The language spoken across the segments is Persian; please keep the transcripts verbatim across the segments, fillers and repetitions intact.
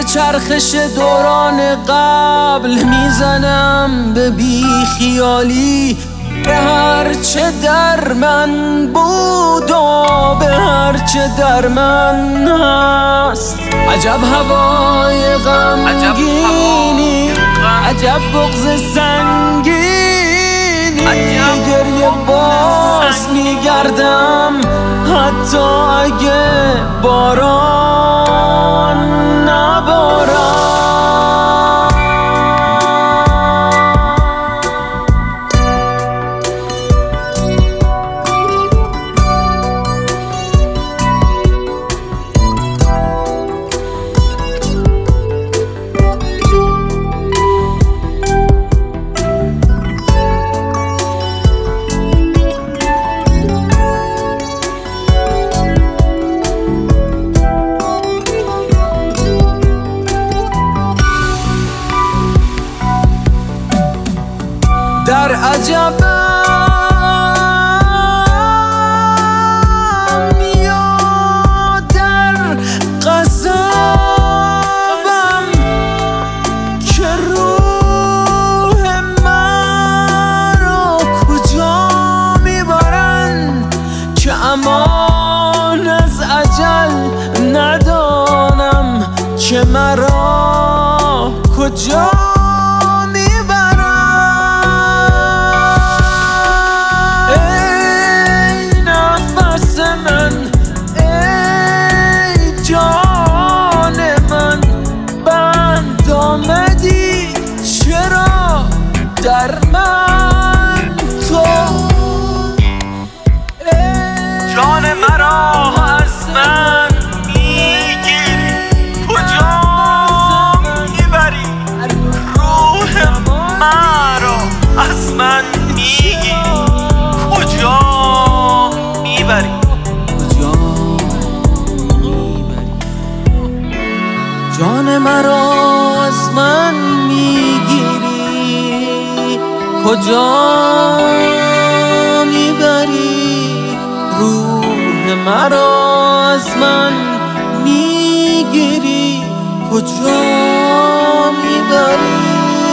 چرخش دوران قبل میزنم به بی خیالی، به هرچه در من بود و به هرچه در من هست. عجب هوای غمگینی، عجب بغض سنگینی، به گریه باز میگردم حتی اگه باران نبارم. در عجبم یا در قصبم که روح من رو کجا میبرن، که امان از اجل ندانم که مرا کجا در من تو جان مرا از من میگیری، کجا میبری روح مرا از من میگیری، کجا میبری کجا میبری جان مرا از من میگیری، کجا میبری روح مرا از من میگیری، کجا میبری.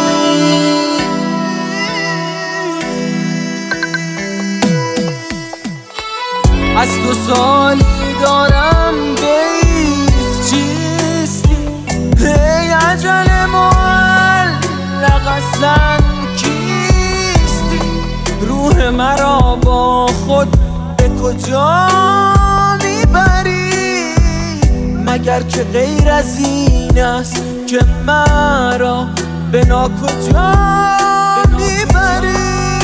از دو سالی دارم بیست چیستی، ای عجل معلق اصلا روح مرا با خود به کجا میبری، مگر که غیر از این است که مرا به ناکجا میبری.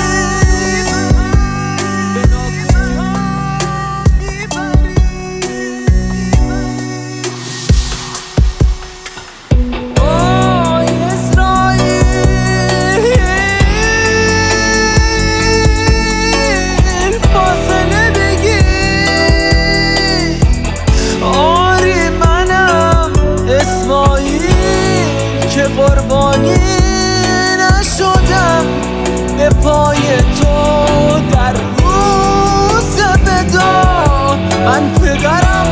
قربانی نشدم به پای تو در روز ودا، من پدرم